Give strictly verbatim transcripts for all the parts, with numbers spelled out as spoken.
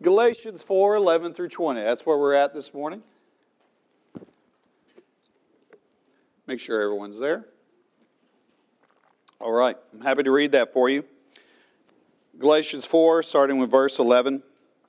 Galatians four, eleven through twenty. That's where we're at this morning. Make sure everyone's there. All right, I'm happy to read that for you. Galatians four, starting with verse eleven.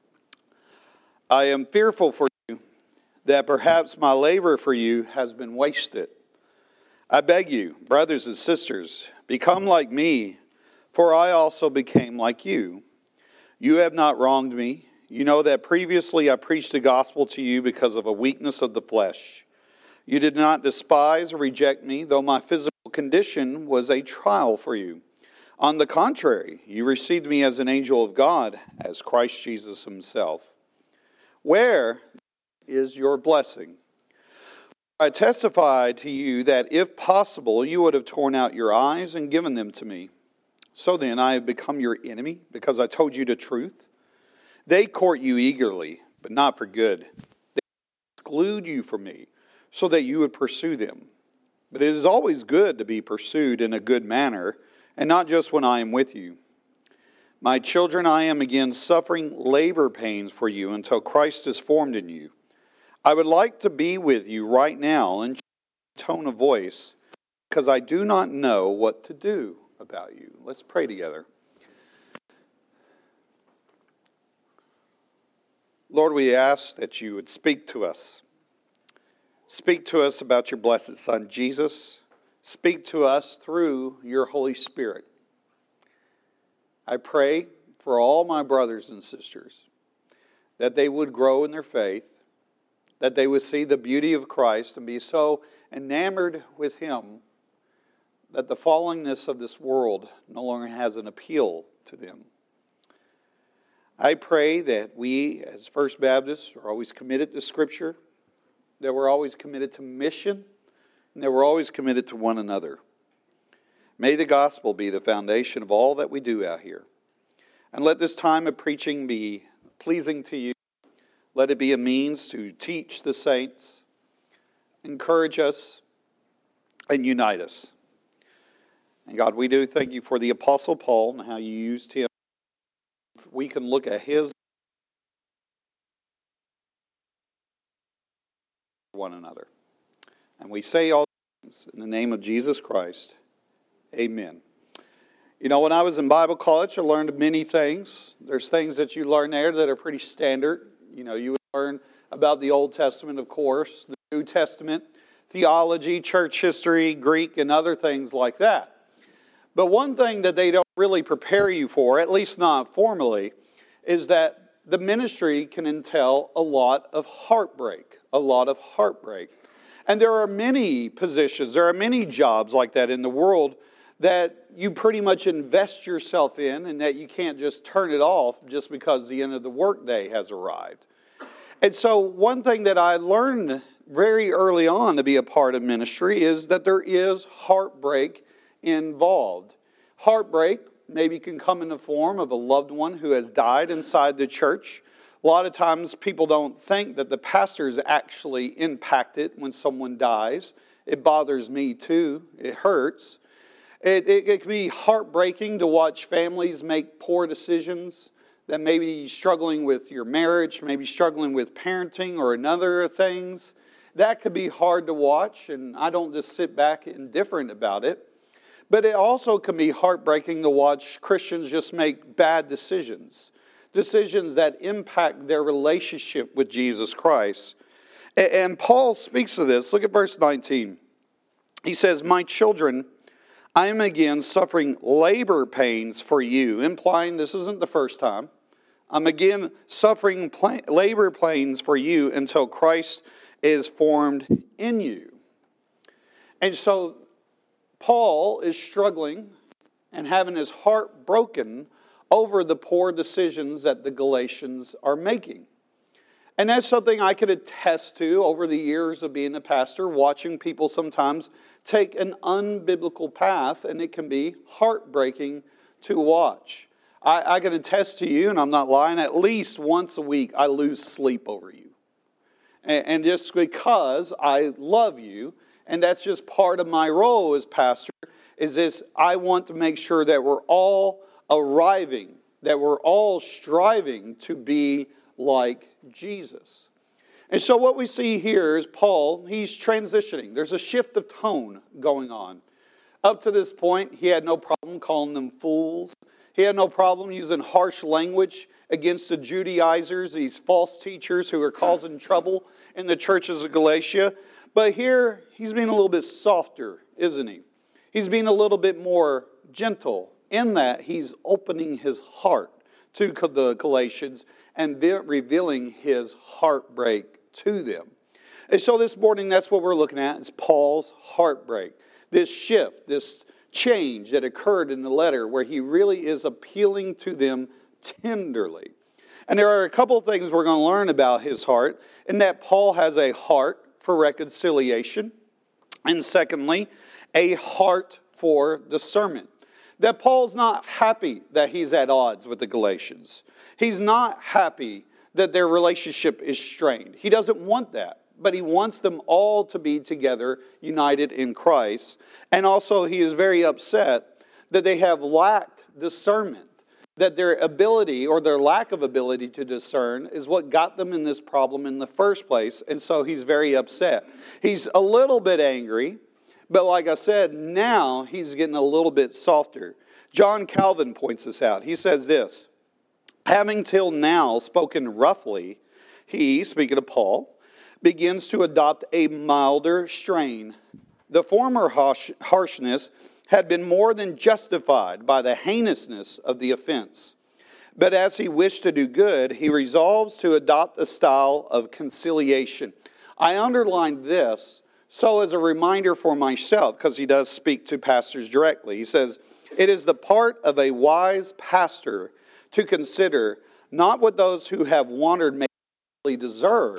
I am fearful for you that perhaps my labor for you has been wasted. I beg you, brothers and sisters, become like me, for I also became like you. You have not wronged me. You know that previously I preached the gospel to you because of a weakness of the flesh. You did not despise or reject me, though my physical condition was a trial for you. On the contrary, you received me as an angel of God, as Christ Jesus himself. Where is your blessing? I testified to you that if possible, you would have torn out your eyes and given them to me. So then I have become your enemy because I told you the truth. They court you eagerly, but not for good. They exclude you from me so that you would pursue them. But it is always good to be pursued in a good manner, and not just when I am with you. My children, I am again suffering labor pains for you until Christ is formed in you. I would like to be with you right now in tone of voice, because I do not know what to do about you. Let's pray together. Lord, we ask that you would speak to us. Speak to us about your blessed Son, Jesus. Speak to us through your Holy Spirit. I pray for all my brothers and sisters that they would grow in their faith, that they would see the beauty of Christ and be so enamored with Him that the fallenness of this world no longer has an appeal to them. I pray that we, as First Baptists, are always committed to Scripture, that we're always committed to mission, and that we're always committed to one another. May the gospel be the foundation of all that we do out here. And let this time of preaching be pleasing to you. Let it be a means to teach the saints, encourage us, and unite us. And God, we do thank you for the Apostle Paul and how you used him. We can look at his one another. And we say all things in the name of Jesus Christ. Amen. You know, when I was in Bible college, I learned many things. There's things that you learn there that are pretty standard. You know, you would learn about the Old Testament, of course, the New Testament, theology, church history, Greek, and other things like that. But one thing that they don't really prepare you for, at least not formally, is that the ministry can entail a lot of heartbreak, a lot of heartbreak. And there are many positions, there are many jobs like that in the world that you pretty much invest yourself in and that you can't just turn it off just because the end of the workday has arrived. And so one thing that I learned very early on to be a part of ministry is that there is heartbreak involved. Heartbreak maybe can come in the form of a loved one who has died inside the church. A lot of times people don't think that the pastor is actually impacted when someone dies. It bothers me too. It hurts. It, it, it can be heartbreaking to watch families make poor decisions that may be struggling with your marriage, maybe struggling with parenting or another things. That could be hard to watch, and I don't just sit back indifferent about it. But it also can be heartbreaking to watch Christians just make bad decisions, decisions that impact their relationship with Jesus Christ. And Paul speaks of this. Look at verse nineteen. He says, "My children, I am again suffering labor pains for you," implying this isn't the first time. "I'm again suffering labor pains for you until Christ is formed in you." And so Paul is struggling and having his heart broken over the poor decisions that the Galatians are making. And that's something I could attest to over the years of being a pastor, watching people sometimes take an unbiblical path, and it can be heartbreaking to watch. I, I can attest to you, and I'm not lying, at least once a week I lose sleep over you. And, and just because I love you, and that's just part of my role as pastor, is this: I want to make sure that we're all arriving, that we're all striving to be like Jesus. And so what we see here is Paul, he's transitioning. There's a shift of tone going on. Up to this point, he had no problem calling them fools. He had no problem using harsh language against the Judaizers, these false teachers who are causing trouble in the churches of Galatia. But here, he's being a little bit softer, isn't he? He's being a little bit more gentle in that he's opening his heart to the Galatians and revealing his heartbreak to them. And so this morning, that's what we're looking at, is Paul's heartbreak. This shift, this change that occurred in the letter where he really is appealing to them tenderly. And there are a couple of things we're going to learn about his heart, in that Paul has a heart for reconciliation, and secondly, a heart for discernment. That Paul's not happy that he's at odds with the Galatians. He's not happy that their relationship is strained. He doesn't want that, but he wants them all to be together, united in Christ. And also he is very upset that they have lacked discernment, that their ability or their lack of ability to discern is what got them in this problem in the first place. And so he's very upset. He's a little bit angry, but like I said, now he's getting a little bit softer. John Calvin points this out. He says this: having till now spoken roughly, he, speaking of Paul, begins to adopt a milder strain. The former harsh, harshness had been more than justified by the heinousness of the offense. But as he wished to do good, he resolves to adopt a style of conciliation. I underlined this so as a reminder for myself, because he does speak to pastors directly. He says, it is the part of a wise pastor to consider not what those who have wandered may deserve,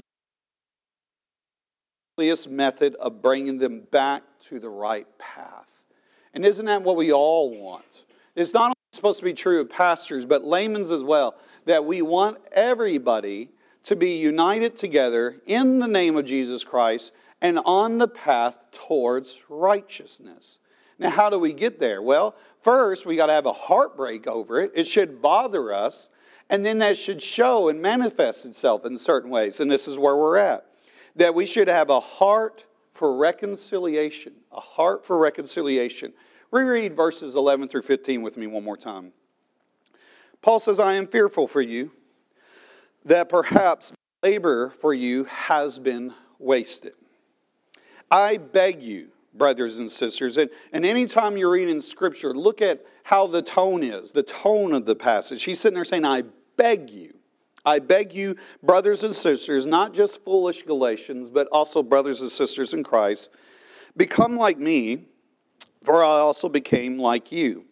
the easiest method of bringing them back to the right path. And isn't that what we all want? It's not only supposed to be true of pastors, but laymen's as well, that we want everybody to be united together in the name of Jesus Christ and on the path towards righteousness. Now, how do we get there? Well, first, we got to have a heartbreak over it. It should bother us, and then that should show and manifest itself in certain ways. And this is where we're at. That we should have a heart for reconciliation. A heart for reconciliation. Reread verses eleven through fifteen with me one more time. Paul says, I am fearful for you, that perhaps labor for you has been wasted. I beg you, brothers and sisters, and, and anytime you're reading Scripture, look at how the tone is, the tone of the passage. He's sitting there saying, I beg you. I beg you, brothers and sisters, not just foolish Galatians, but also brothers and sisters in Christ, become like me, for I also became like you.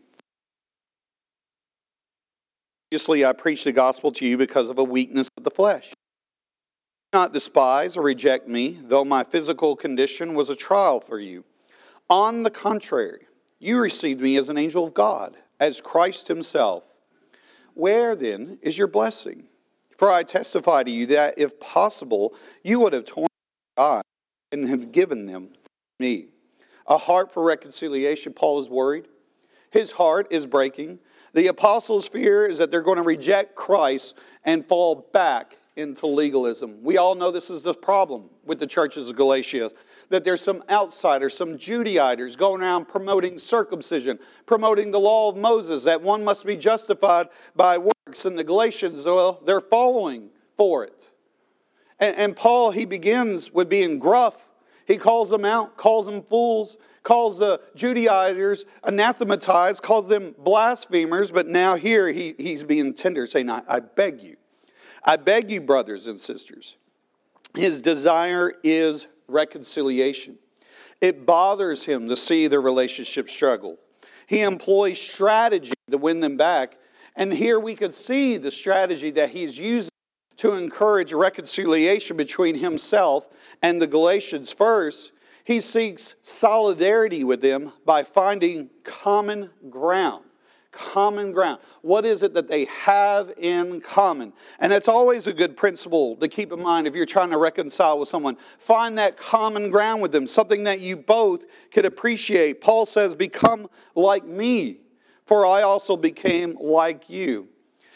Obviously, I preached the gospel to you because of a weakness of the flesh. Do not despise or reject me, though my physical condition was a trial for you. On the contrary, you received me as an angel of God, as Christ himself. Where then is your blessing? For I testify to you that, if possible, you would have torn God and have given them to me. A heart for reconciliation, Paul is worried. His heart is breaking. The apostles' fear is that they're going to reject Christ and fall back into legalism. We all know this is the problem with the churches of Galatia, that there's some outsiders, some Judaizers going around promoting circumcision, promoting the law of Moses, that one must be justified by works. And the Galatians, well, they're following for it. And, and Paul, he begins with being gruff. He calls them out, calls them fools, calls the Judaizers anathematized, calls them blasphemers. But now here he, he's being tender, saying, I, I beg you. I beg you, brothers and sisters. His desire is reconciliation. It bothers him to see their relationship struggle. He employs strategy to win them back. And here we could see the strategy that he's using to encourage reconciliation between himself and the Galatians. First, he seeks solidarity with them by finding common ground. Common ground. What is it that they have in common? And it's always a good principle to keep in mind if you're trying to reconcile with someone. Find that common ground with them, something that you both could appreciate. Paul says, become like me, for I also became like you.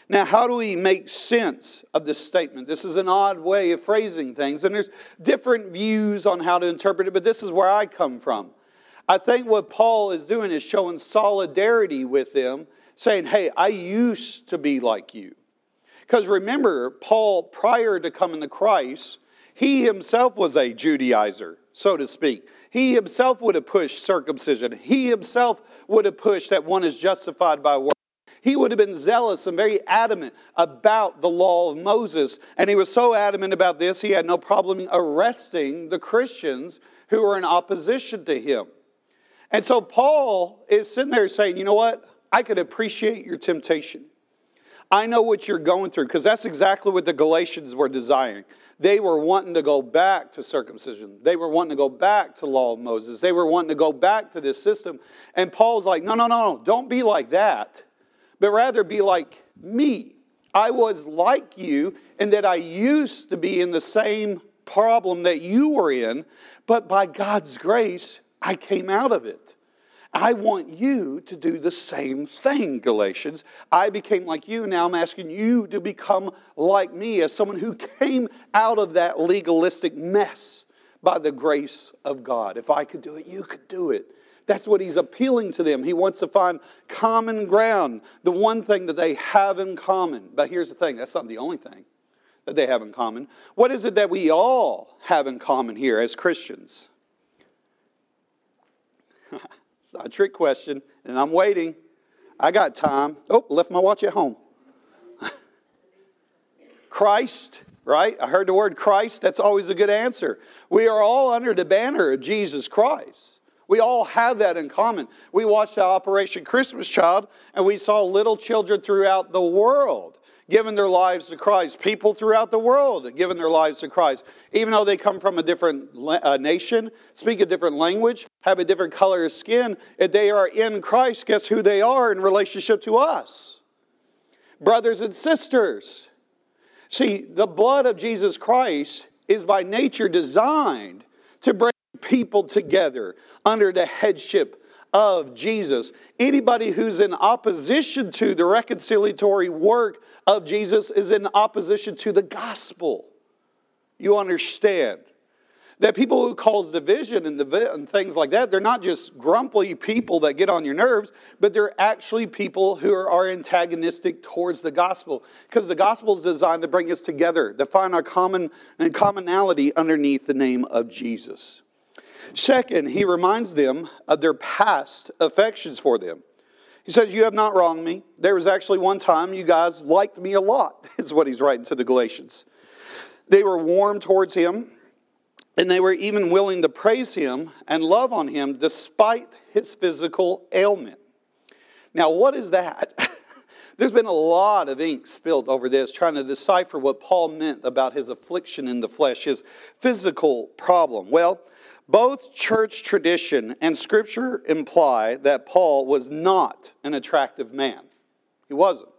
Now, how do we make sense of this statement? This is an odd way of phrasing things, and there's different views on how to interpret it, but this is where I come from. I think what Paul is doing is showing solidarity with them, saying, hey, I used to be like you. Because remember, Paul, prior to coming to Christ, he himself was a Judaizer, so to speak. He himself would have pushed circumcision. He himself would have pushed that one is justified by works. He would have been zealous and very adamant about the law of Moses. And he was so adamant about this, he had no problem arresting the Christians who were in opposition to him. And so Paul is sitting there saying, you know what? I could appreciate your temptation. I know what you're going through, because that's exactly what the Galatians were desiring. They were wanting to go back to circumcision. They were wanting to go back to law of Moses. They were wanting to go back to this system. And Paul's like, no, no, no, don't be like that, but rather be like me. I was like you in that I used to be in the same problem that you were in, but by God's grace, I came out of it. I want you to do the same thing, Galatians. I became like you. Now I'm asking you to become like me as someone who came out of that legalistic mess by the grace of God. If I could do it, you could do it. That's what he's appealing to them. He wants to find common ground, the one thing that they have in common. But here's the thing, that's not the only thing that they have in common. What is it that we all have in common here as Christians? It's not a trick question, and I'm waiting. I got time. Oh, left my watch at home. Christ, right? I heard the word Christ. That's always a good answer. We are all under the banner of Jesus Christ. We all have that in common. We watched the Operation Christmas Child, and we saw little children throughout the world giving their lives to Christ. People throughout the world giving their lives to Christ. Even though they come from a different uh, nation, speak a different language, have a different color of skin, if they are in Christ, guess who they are in relationship to us? Brothers and sisters. See, the blood of Jesus Christ is by nature designed to bring people together under the headship of Jesus. Anybody who's in opposition to the reconciliatory work of Jesus is in opposition to the gospel. You understand that people who cause division and, divi- and things like that, they're not just grumpy people that get on your nerves, but they're actually people who are, are antagonistic towards the gospel, because the gospel is designed to bring us together, to find our common and commonality underneath the name of Jesus. Second, he reminds them of their past affections for them. He says, you have not wronged me. There was actually one time you guys liked me a lot, is what he's writing to the Galatians. They were warm towards him, and they were even willing to praise him and love on him despite his physical ailment. Now, what is that? There's been a lot of ink spilled over this, trying to decipher what Paul meant about his affliction in the flesh, his physical problem. Well, both church tradition and Scripture imply that Paul was not an attractive man. He wasn't.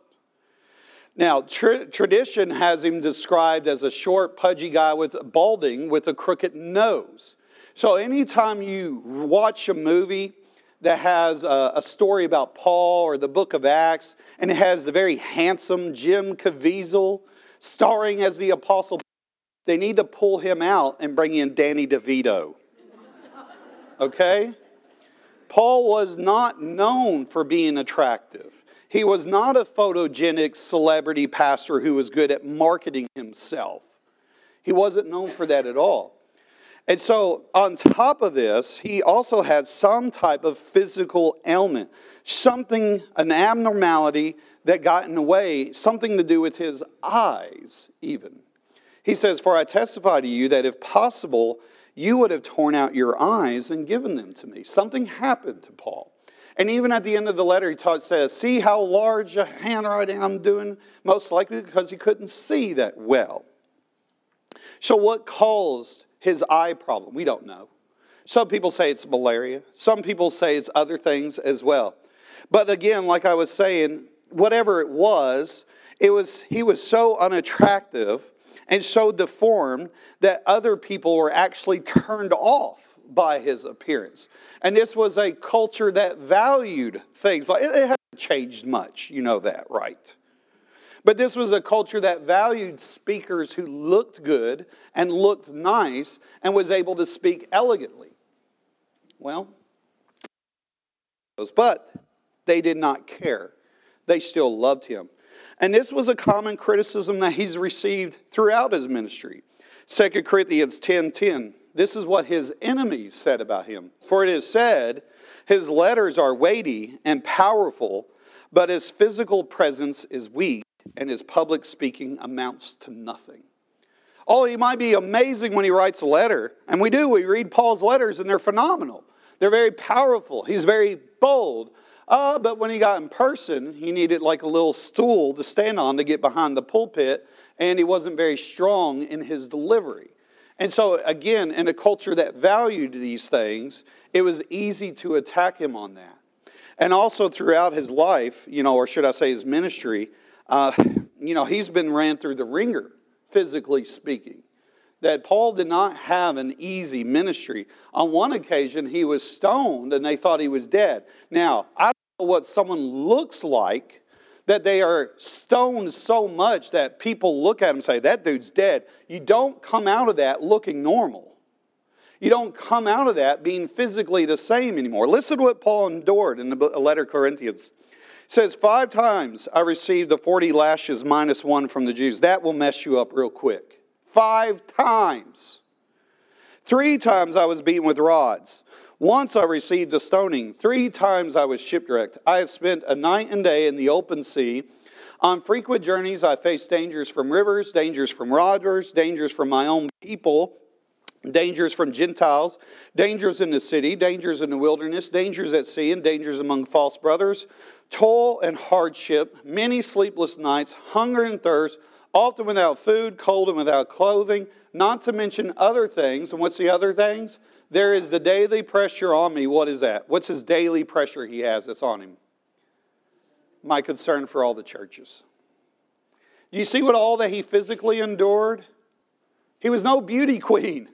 Now, tra- tradition has him described as a short, pudgy guy with balding with a crooked nose. So anytime you watch a movie that has a, a story about Paul or the book of Acts, and it has the very handsome Jim Caviezel starring as the apostle, they need to pull him out and bring in Danny DeVito. Okay? Paul was not known for being attractive. He was not a photogenic celebrity pastor who was good at marketing himself. He wasn't known for that at all. And so, on top of this, he also had some type of physical ailment. Something, an abnormality that got in the way, something to do with his eyes even. He says, for I testify to you that if possible, you would have torn out your eyes and given them to me. Something happened to Paul. And even at the end of the letter, he taught, says, see how large a handwriting I'm doing? Most likely because he couldn't see that well. So what caused his eye problem? We don't know. Some people say it's malaria. Some people say it's other things as well. But again, like I was saying, whatever it was, it was he was so unattractive and so deformed that other people were actually turned off by his appearance. And this was a culture that valued things like, it hasn't changed much, you know that, right? But this was a culture that valued speakers who looked good and looked nice and was able to speak elegantly. Well, but they did not care. They still loved him. And this was a common criticism that he's received throughout his ministry. Second Corinthians ten ten. This is what his enemies said about him. For it is said, his letters are weighty and powerful, but his physical presence is weak, and his public speaking amounts to nothing. Oh, he might be amazing when he writes a letter. And we do. We read Paul's letters, and they're phenomenal. They're very powerful. He's very bold. Uh, but when he got in person, he needed like a little stool to stand on to get behind the pulpit, and he wasn't very strong in his delivery. And so, again, in a culture that valued these things, it was easy to attack him on that. And also throughout his life, you know, or should I say his ministry, uh, you know, he's been ran through the ringer, physically speaking. That Paul did not have an easy ministry. On one occasion, he was stoned and they thought he was dead. Now, I don't know what someone looks like that they are stoned so much that people look at him and say, that dude's dead. You don't come out of that looking normal. You don't come out of that being physically the same anymore. Listen to what Paul endured in the letter to Corinthians. It says, five times I received the forty lashes minus one from the Jews. That will mess you up real quick. Five times. Three times I was beaten with rods. Once I received a stoning. Three times I was shipwrecked. I have spent a night and day in the open sea. On frequent journeys I faced dangers from rivers, dangers from robbers, dangers from my own people, dangers from Gentiles, dangers in the city, dangers in the wilderness, dangers at sea, and dangers among false brothers, toil and hardship, many sleepless nights, hunger and thirst, often without food, cold and without clothing, not to mention other things. And what's the other things? There is the daily pressure on me. What is that? What's his daily pressure he has that's on him? My concern for all the churches. Do you see what all that he physically endured? He was no beauty queen.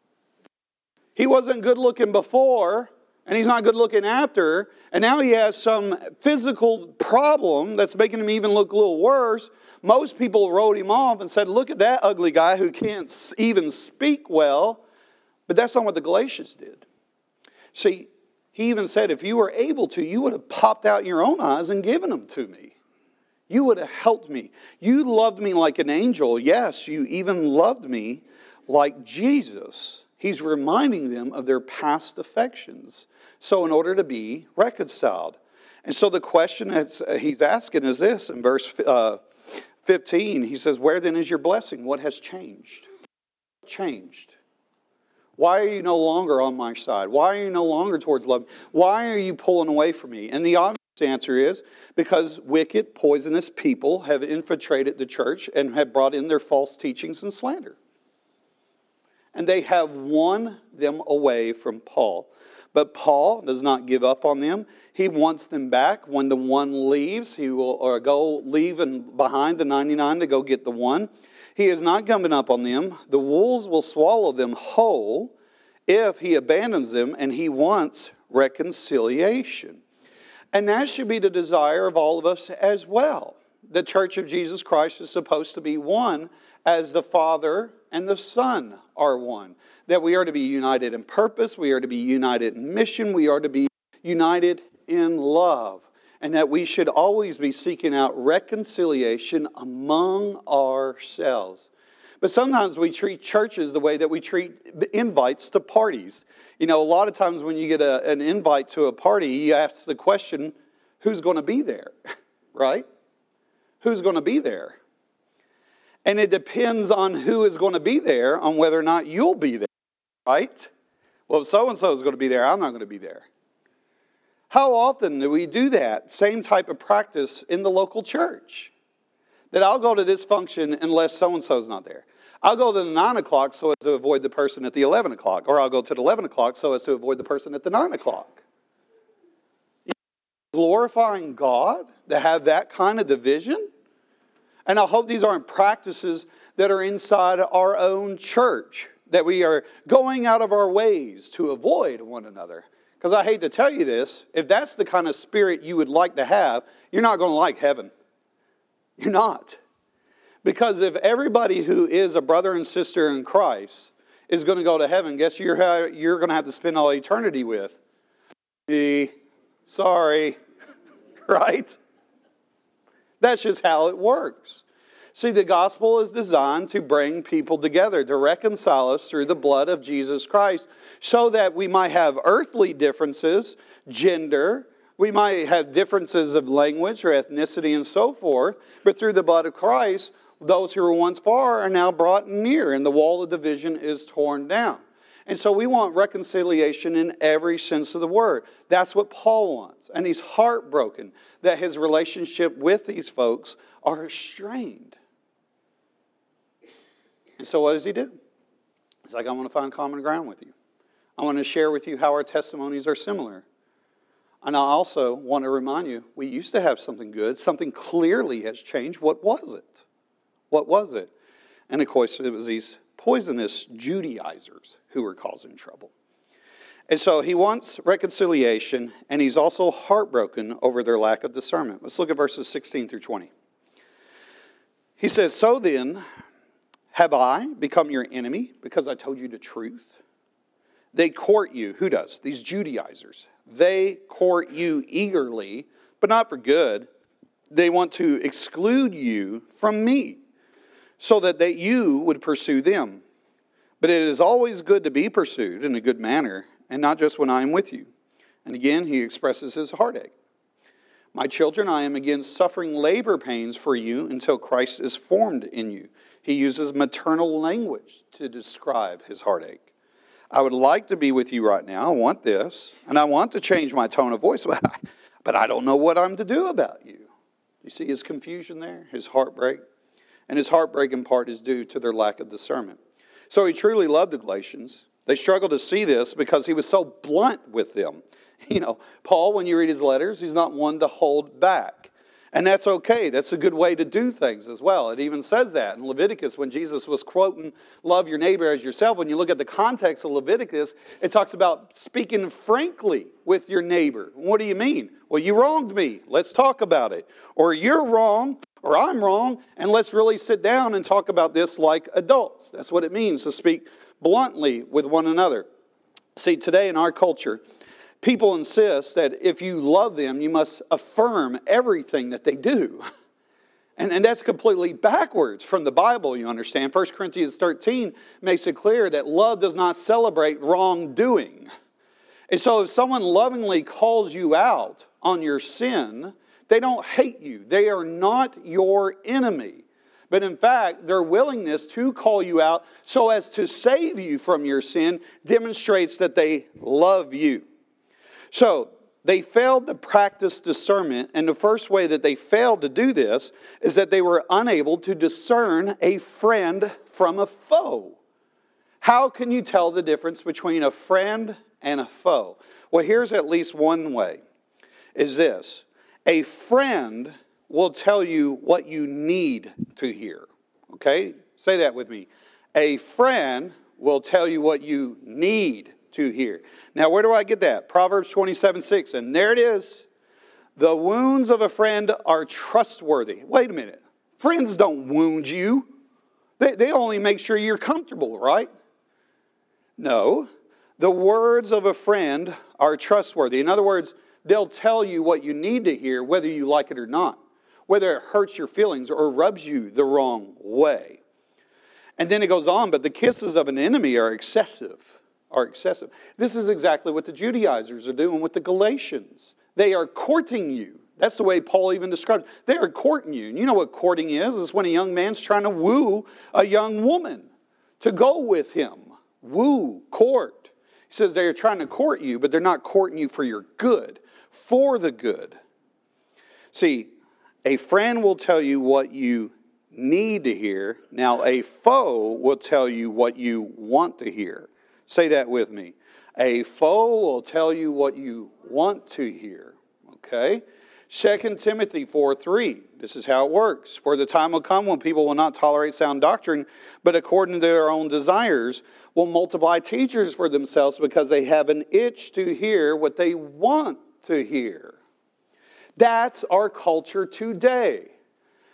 He wasn't good looking before, and he's not good looking after. And now he has some physical problem that's making him even look a little worse. Most people wrote him off and said, look at that ugly guy who can't even speak well. But that's not what the Galatians did. See, he even said, if you were able to, you would have popped out your own eyes and given them to me. You would have helped me. You loved me like an angel. Yes, you even loved me like Jesus. He's reminding them of their past affections. So in order to be reconciled. And so the question that he's asking is this. In verse uh, fifteen, he says, where then is your blessing? What has changed? Changed. Why are you no longer on my side? Why are you no longer towards love? Why are you pulling away from me? And the obvious answer is because wicked, poisonous people have infiltrated the church and have brought in their false teachings and slander. And they have won them away from Paul. But Paul does not give up on them. He wants them back. When the one leaves, he will or go leave and behind the ninety-nine to go get the one. He is not coming up on them. The wolves will swallow them whole if he abandons them, and he wants reconciliation. And that should be the desire of all of us as well. The Church of Jesus Christ is supposed to be one as the Father and the Son are one. That we are to be united in purpose, we are to be united in mission, we are to be united in love. And that we should always be seeking out reconciliation among ourselves. But sometimes we treat churches the way that we treat invites to parties. You know, a lot of times when you get a, an invite to a party, you ask the question, who's going to be there? Right? Who's going to be there? And it depends on who is going to be there on whether or not you'll be there. Right? Well, if so-and-so is going to be there, I'm not going to be there. How often do we do that same type of practice in the local church? That I'll go to this function unless so-and-so is not there. I'll go to the nine o'clock so as to avoid the person at the eleven o'clock. Or I'll go to the eleven o'clock so as to avoid the person at the nine o'clock. Glorifying God to have that kind of division? And I hope these aren't practices that are inside our own church. That we are going out of our ways to avoid one another. Because I hate to tell you this, if that's the kind of spirit you would like to have, you're not going to like heaven. You're not. Because if everybody who is a brother and sister in Christ is going to go to heaven, guess you're, you're going to have to spend all eternity with? Me. Sorry. Right? That's just how it works. See, the gospel is designed to bring people together, to reconcile us through the blood of Jesus Christ, so that we might have earthly differences, gender, we might have differences of language or ethnicity and so forth, but through the blood of Christ, those who were once far are now brought near, and the wall of division is torn down. And so we want reconciliation in every sense of the word. That's what Paul wants. And he's heartbroken that his relationship with these folks are strained. And so what does he do? He's like, I want to find common ground with you. I want to share with you how our testimonies are similar. And I also want to remind you, we used to have something good. Something clearly has changed. What was it? What was it? And of course, it was these poisonous Judaizers who were causing trouble. And so he wants reconciliation, and he's also heartbroken over their lack of discernment. Let's look at verses sixteen through twenty. He says, so then, have I become your enemy because I told you the truth? They court you. Who does? These Judaizers. They court you eagerly, but not for good. They want to exclude you from me, so that they, you would pursue them. But it is always good to be pursued in a good manner, and not just when I am with you. And again, he expresses his heartache. My children, I am again suffering labor pains for you until Christ is formed in you. He uses maternal language to describe his heartache. I would like to be with you right now. I want this. And I want to change my tone of voice. But I don't know what I'm to do about you. You see his confusion there? His heartbreak? And his heartbreak in part is due to their lack of discernment. So he truly loved the Galatians. They struggled to see this because he was so blunt with them. You know, Paul, when you read his letters, he's not one to hold back. And that's okay. That's a good way to do things as well. It even says that in Leviticus when Jesus was quoting, love your neighbor as yourself. When you look at the context of Leviticus, it talks about speaking frankly with your neighbor. What do you mean? Well, you wronged me. Let's talk about it. Or you're wrong, or I'm wrong, and let's really sit down and talk about this like adults. That's what it means to speak bluntly with one another. See, today in our culture, people insist that if you love them, you must affirm everything that they do. And, and that's completely backwards from the Bible, you understand. First Corinthians thirteen makes it clear that love does not celebrate wrongdoing. And so if someone lovingly calls you out on your sin, they don't hate you. They are not your enemy. But in fact, their willingness to call you out so as to save you from your sin demonstrates that they love you. So, they failed to practice discernment, and the first way that they failed to do this is that they were unable to discern a friend from a foe. How can you tell the difference between a friend and a foe? Well, here's at least one way, is this. A friend will tell you what you need to hear. Okay? Say that with me. A friend will tell you what you need to hear. Now, where do I get that? Proverbs twenty-seven six. And there it is. The wounds of a friend are trustworthy. Wait a minute. Friends don't wound you. They, they only make sure you're comfortable, right? No. The words of a friend are trustworthy. In other words, they'll tell you what you need to hear, whether you like it or not. Whether it hurts your feelings or rubs you the wrong way. And then it goes on, but the kisses of an enemy are excessive. Are excessive. This is exactly what the Judaizers are doing with the Galatians. They are courting you. That's the way Paul even described it. They are courting you. And you know what courting is? It's when a young man's trying to woo a young woman to go with him. Woo, court. He says they're trying to court you, but they're not courting you for your good, for the good. See, a friend will tell you what you need to hear. Now, a foe will tell you what you want to hear. Say that with me. A foe will tell you what you want to hear. Okay? Second Timothy four three. This is how it works. For the time will come when people will not tolerate sound doctrine, but according to their own desires will multiply teachers for themselves because they have an itch to hear what they want to hear. That's our culture today.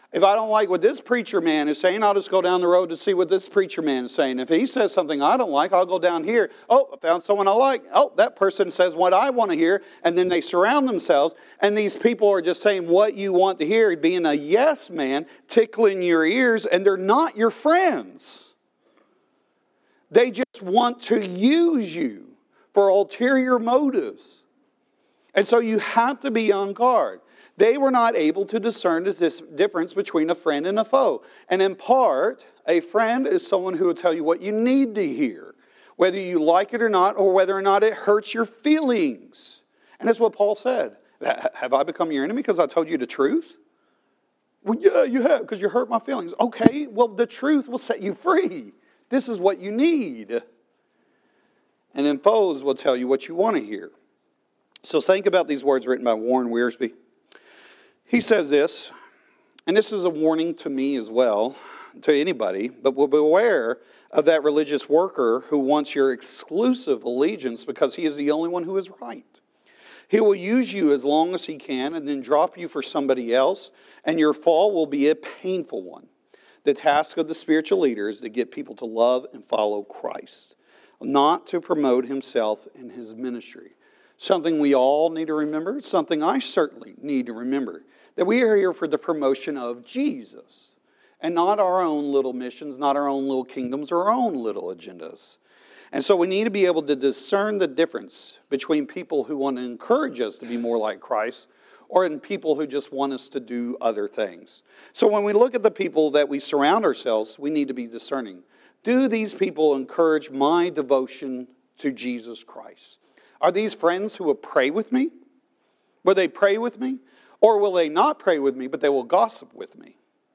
If I don't like what this preacher man is saying, I'll just go down the road to see what this preacher man is saying. If he says something I don't like, I'll go down here. Oh, I found someone I like. Oh, that person says what I want to hear. And then they surround themselves. And these people are just saying what you want to hear, being a yes man, tickling your ears. And they're not your friends. They just want to use you for ulterior motives. And so you have to be on guard. They were not able to discern the difference between a friend and a foe. And in part, a friend is someone who will tell you what you need to hear, whether you like it or not, or whether or not it hurts your feelings. And that's what Paul said. Have I become your enemy because I told you the truth? Well, yeah, you have, because you hurt my feelings. Okay, well, the truth will set you free. This is what you need. And then foes will tell you what you want to hear. So think about these words written by Warren Wiersbe. He says this, and this is a warning to me as well, to anybody, but we'll beware of that religious worker who wants your exclusive allegiance because he is the only one who is right. He will use you as long as he can and then drop you for somebody else, and your fall will be a painful one. The task of the spiritual leader is to get people to love and follow Christ, not to promote himself and his ministry. Something we all need to remember, something I certainly need to remember, that we are here for the promotion of Jesus and not our own little missions, not our own little kingdoms or our own little agendas. And so we need to be able to discern the difference between people who want to encourage us to be more like Christ or in people who just want us to do other things. So when we look at the people that we surround ourselves, we need to be discerning. Do these people encourage my devotion to Jesus Christ? Are these friends who will pray with me? Will they pray with me? Or will they not pray with me, but they will gossip with me?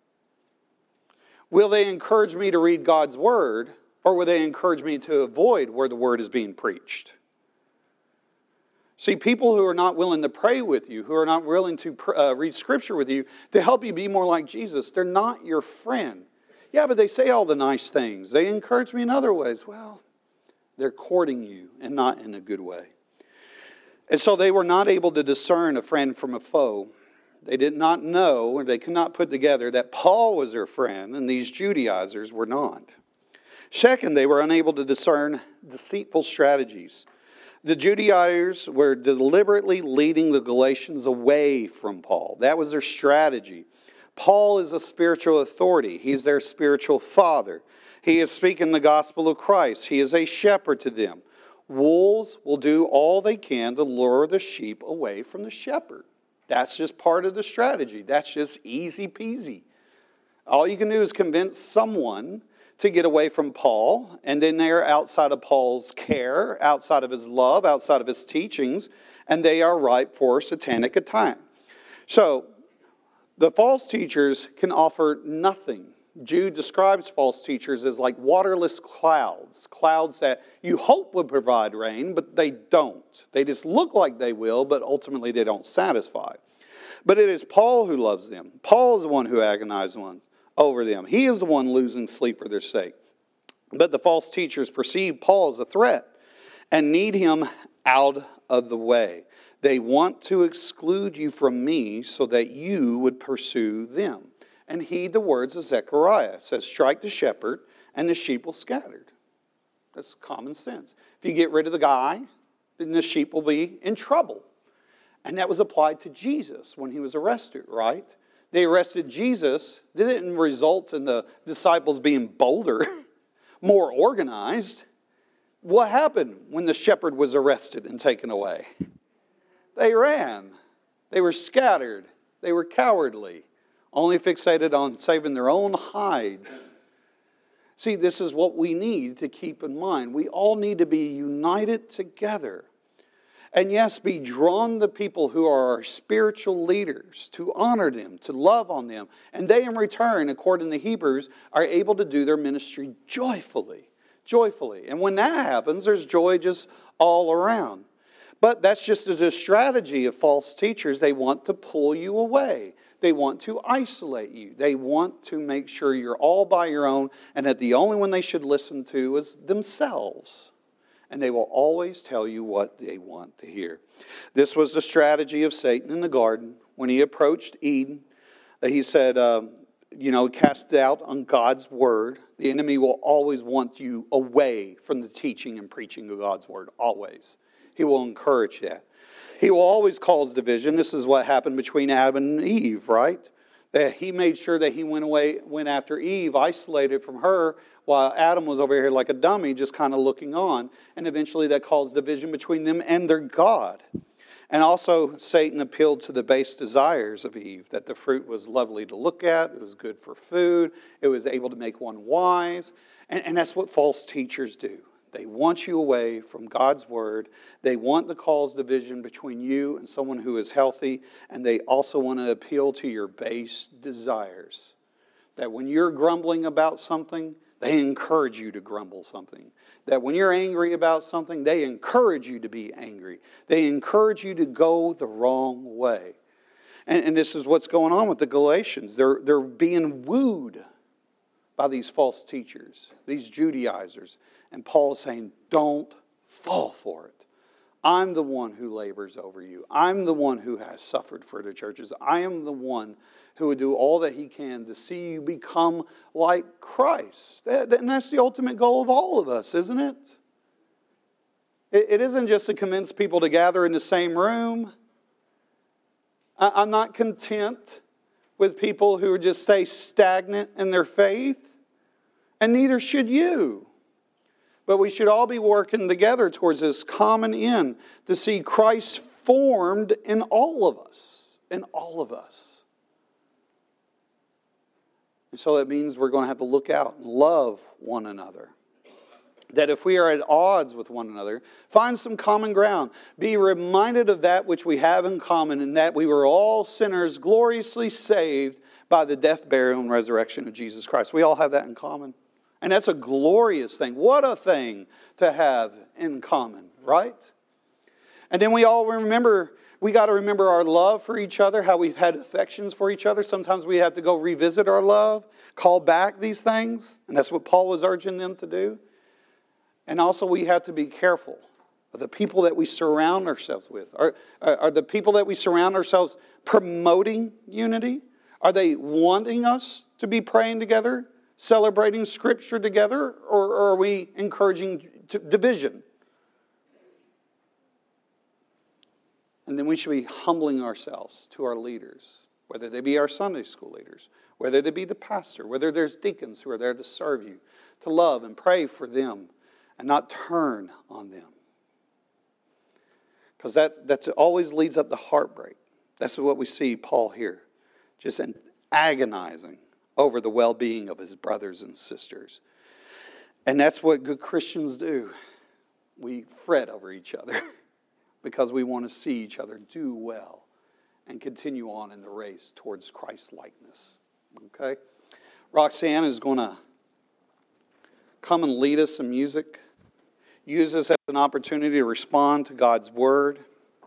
Will they encourage me to read God's Word, or will they encourage me to avoid where the Word is being preached? See, people who are not willing to pray with you, who are not willing to uh, read Scripture with you, to help you be more like Jesus, they're not your friend. Yeah, but they say all the nice things. They encourage me in other ways. Well, they're courting you and not in a good way. And so they were not able to discern a friend from a foe. They did not know, or they could not put together that Paul was their friend and these Judaizers were not. Second, they were unable to discern deceitful strategies. The Judaizers were deliberately leading the Galatians away from Paul. That was their strategy. Paul is a spiritual authority. He's their spiritual father. He is speaking the gospel of Christ. He is a shepherd to them. Wolves will do all they can to lure the sheep away from the shepherd. That's just part of the strategy. That's just easy peasy. All you can do is convince someone to get away from Paul, and then they're outside of Paul's care, outside of his love, outside of his teachings, and they are ripe for satanic attack. So, the false teachers can offer nothing. Jude describes false teachers as like waterless clouds, clouds that you hope would provide rain, but they don't. They just look like they will, but ultimately they don't satisfy. But it is Paul who loves them. Paul is the one who agonizes ones over them. He is the one losing sleep for their sake. But the false teachers perceive Paul as a threat and need him out of the way. They want to exclude you from me so that you would pursue them. And heed the words of Zechariah. It says, strike the shepherd and the sheep will scatter. That's common sense. If you get rid of the guy, then the sheep will be in trouble. And that was applied to Jesus when he was arrested, right? They arrested Jesus. It didn't result in the disciples being bolder, more organized. What happened when the shepherd was arrested and taken away? They ran. They were scattered. They were cowardly. Only fixated on saving their own hides. See, this is what we need to keep in mind. We all need to be united together. And yes, be drawn to people who are our spiritual leaders, to honor them, to love on them. And they in return, according to Hebrews, are able to do their ministry joyfully. Joyfully. And when that happens, there's joy just all around. But that's just a strategy of false teachers. They want to pull you away. They want to isolate you. They want to make sure you're all by your own and that the only one they should listen to is themselves. And they will always tell you what they want to hear. This was the strategy of Satan in the garden. When he approached Eden, he said, uh, you know, cast doubt on God's word. The enemy will always want you away from the teaching and preaching of God's word, always. He will encourage that. He will always cause division. This is what happened between Adam and Eve, right? That he made sure that he went away, went after Eve, isolated from her, while Adam was over here like a dummy, just kind of looking on. And eventually that caused division between them and their God. And also Satan appealed to the base desires of Eve, that the fruit was lovely to look at, it was good for food, it was able to make one wise. And, and that's what false teachers do. They want you away from God's word. They want to cause division between you and someone who is healthy. And they also want to appeal to your base desires. That when you're grumbling about something, they encourage you to grumble something. That when you're angry about something, they encourage you to be angry. They encourage you to go the wrong way. And, and this is what's going on with the Galatians. They're, they're being wooed by these false teachers, these Judaizers. And Paul is saying, don't fall for it. I'm the one who labors over you. I'm the one who has suffered for the churches. I am the one who would do all that he can to see you become like Christ. And that's the ultimate goal of all of us, isn't it? It isn't just to convince people to gather in the same room. I'm not content with people who just stay stagnant in their faith, and neither should you. But we should all be working together towards this common end to see Christ formed in all of us, in all of us. And so that means we're going to have to look out and love one another. That if we are at odds with one another, find some common ground. Be reminded of that which we have in common, and that we were all sinners gloriously saved by the death, burial, and resurrection of Jesus Christ. We all have that in common. And that's a glorious thing. What a thing to have in common, right? And then we all remember, we got to remember our love for each other, how we've had affections for each other. Sometimes we have to go revisit our love, call back these things. And that's what Paul was urging them to do. And also we have to be careful of the people that we surround ourselves with. Are, are the people that we surround ourselves promoting unity? Are they wanting us to be praying together, celebrating Scripture together, or, or are we encouraging division? And then we should be humbling ourselves to our leaders, whether they be our Sunday school leaders, whether they be the pastor, whether there's deacons who are there to serve you, to love and pray for them and not turn on them. Because that that's always leads up to heartbreak. That's what we see Paul here, just agonizing over the well-being of his brothers and sisters. And that's what good Christians do. We fret over each other because we want to see each other do well and continue on in the race towards Christ-likeness. Okay? Roxanne is going to come and lead us in music. Use this as an opportunity to respond to God's Word.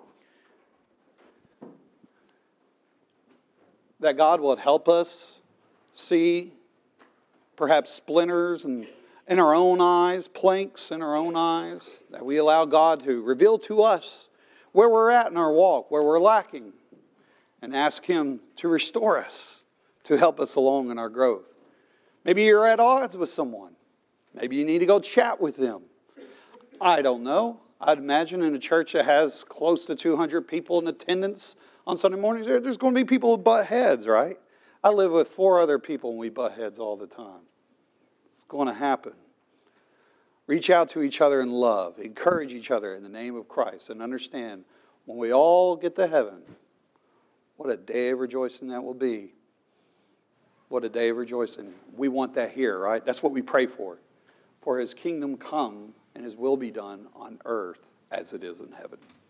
That God will help us see perhaps splinters in, in our own eyes, planks in our own eyes. That we allow God to reveal to us where we're at in our walk, where we're lacking. And ask Him to restore us, to help us along in our growth. Maybe you're at odds with someone. Maybe you need to go chat with them. I don't know. I'd imagine in a church that has close to two hundred people in attendance on Sunday mornings, there's going to be people who butt heads, right? I live with four other people and we butt heads all the time. It's going to happen. Reach out to each other in love. Encourage each other in the name of Christ. And understand, when we all get to heaven, what a day of rejoicing that will be. What a day of rejoicing. We want that here, right? That's what we pray for. For His kingdom come and His will be done on earth as it is in heaven.